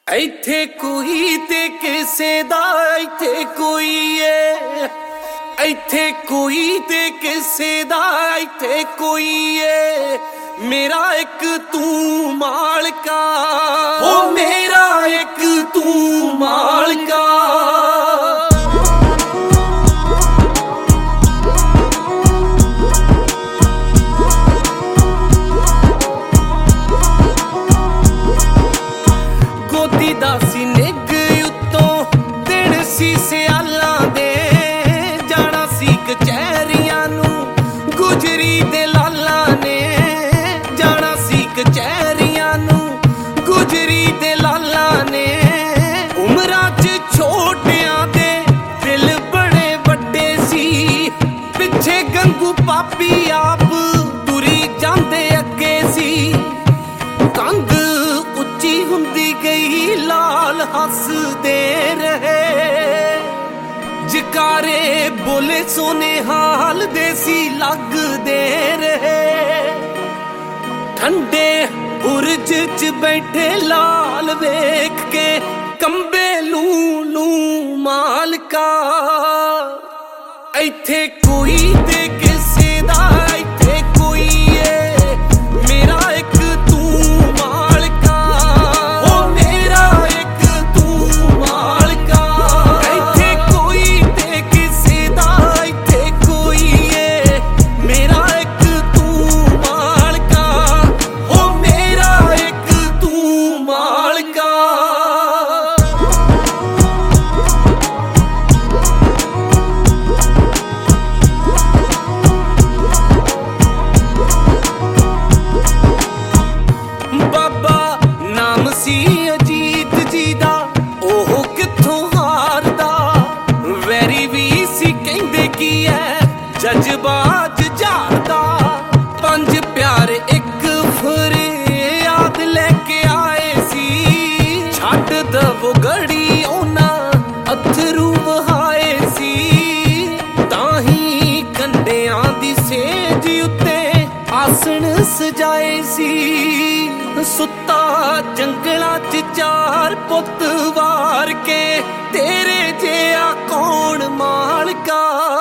ਇੱਥੇ ਕੋਈ ਤੇ ਕਿਸੇ ਦਾ ਇੱਥੇ ਕੋਈ ਏ, ਇੱਥੇ ਕੋਈ ਤੇ ਕਿਸੇ ਦਾ ਇੱਥੇ ਕੋਈ ਏ। ਮੇਰਾ ਇੱਕ ਤੂੰ ਮਾਲਕਾ, ਓ ਮੇਰਾ ਇੱਕ ਤੂੰ ਮਾਲਕਾ। ਗੋਦੀ ਦਾ ਸੀ ਨਿੱਘ ਉੱਤੋਂ ਦਿਨ ਸੀ ਸਿਆਲਾਂ ਦੇ, ਜਾਣਾ ਸੀ ਕਚਹਿਰੀਆਂ ਨੂੰ ਗੁਜਰੀ ਦੇ ਲਾਲਾਂ ਨੇ, ਜਾਣਾ ਸੀ ਕਚਹਿਰੀਆਂ ਨੂੰ ਗੁਜਰੀ ਦੇ ਲਾਲਾਂ ਨੇ। ਉਮਰਾਂ 'ਚ ਛੋਟਿਆਂ ਦੇ ਦਿਲ ਬੜੇ ਵੱਡੇ ਸੀ, ਪਿੱਛੇ ਗੰਗੂ ਪਾਪੀ ਆਪ ਤੁਰੀ ਜਾਂਦੇ ਅੱਗੇ ਸੀ। ਕੰਧ ਉੱਚੀ ਹੁੰਦੀ ਗਈ ਲਾਲ ਹੱਸਦੇ ਰਹੇ, ਜਕਾਰੇ ਬੋਲੇ ਸੋਨੇ ਹਾਲ ਦੇ ਸੀ ਲੱਗਦੇ ਰਹੇ। ਠੰਡੇ ਬੁਰਜ 'ਚ ਬੈਠੇ ਲਾਲ ਵੇਖ ਕੇ ਕੰਬੇ ਲੂ ਲੂ ਮਾਲਕਾ। ਇੱਥੇ ਕੋਈ ਤੇ ਕਿਸੇ ਦਾ ਇੱਥੇ ਕੋਈ ਏ, ਮੇਰਾ ਇੱਕ ਤੂੰ ਮਾਲਕਾ, ਓ ਮੇਰਾ ਇੱਕ ਤੂੰ ਮਾਲਕਾ। ਇੱਥੇ ਕੋਈ ਤੇ ਕਿਸੇ ਦਾ ਇੱਥੇ ਕੋਈ ਏ, ਮੇਰਾ ਇੱਕ ਤੂੰ ਮਾਲਕਾ, ਓ ਮੇਰਾ ਇੱਕ ਤੂੰ ਮਾਲਕਾ। ਬਾਬਾ ਨਾਮ ਸੀ ਅਜੀਤ ਜੀ ਦਾ, ਉਹ ਕਿੱਥੋਂ ਹਾਰਦਾ। ਵੈਰੀ ਵੀ ਸੀ ਕਹਿੰਦੇ ਕੀ ਐ ਜਜ਼ਬਾਤ ਝਾੜਦਾ। ਪੰਜ ਪਿਆਰੇ ਇੱਕ ਫਰਿਆਦ ਲੈ ਕੇ ਆਏ ਸੀ, ਛੱਡ ਦਵੋ ਗੜੀ ਉਹਨਾਂ ਅਥਰੂ ਵਹਾਏ ਸੀ। ਤਾਂ ਹੀ ਕੰਡਿਆਂ ਦੀ ਸੇਜ ਉੱਤੇ ਆਸਣ ਸਜਾਏ ਸੀ। ਸੁੱਤਾ ਜੰਗਲਾਂ 'ਚ ਚਾਰ ਪੁੱਤ ਵਾਰ ਕੇ, ਤੇਰੇ ਜਿਹਾ ਕੌਣ ਮਾਲਕਾ।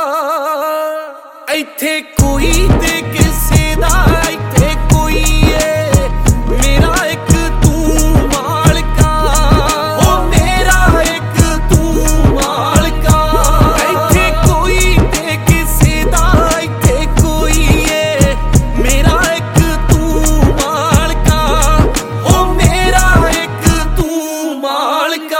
ਇੱਥੇ ਕੋਈ ਤੇ ਕਿਸੇ ਦਾ ਇੱਥੇ ਕੋਈ ਏ, ਮੇਰਾ ਇੱਕ ਤੂੰ ਮਾਲਕਾ, ਓ ਮੇਰਾ ਇੱਕ ਤੂੰ ਮਾਲਕਾ। ਇੱਥੇ ਕੋਈ ਤੇ ਕਿਸੇ ਦਾ ਇੱਥੇ ਕੋਈ ਏ, ਮੇਰਾ ਇੱਕ ਤੂੰ ਮਾਲਕਾ, ਓ ਮੇਰਾ ਇੱਕ ਤੂੰ ਮਾਲਕਾ।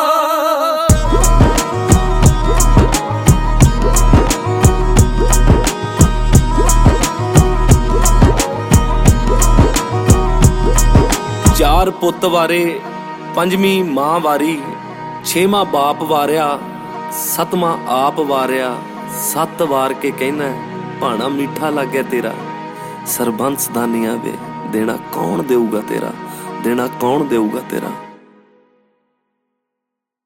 ਚਾਰ ਪੁੱਤ ਵਾਰੇ, ਪੰਜਵੀਂ ਮਾਂ ਵਾਰੀ, ਛੇਵਾਂ ਬਾਪ ਵਾਰਿਆ, ਸੱਤਵਾਂ ਆਪ ਵਾਰਿਆ। 7 ਵਾਰ ਕੇ ਕਹਿਣਾ ਭਾਣਾ ਮਿੱਠਾ ਲੱਗਿਆ ਤੇਰਾ। ਸਰਬੰਸ ਦਾਨੀਆਂ ਵੇ ਦੇਣਾ ਕੌਣ ਦੇਊਗਾ ਤੇਰਾ, ਦੇਣਾ ਕੌਣ ਦੇਊਗਾ ਤੇਰਾ।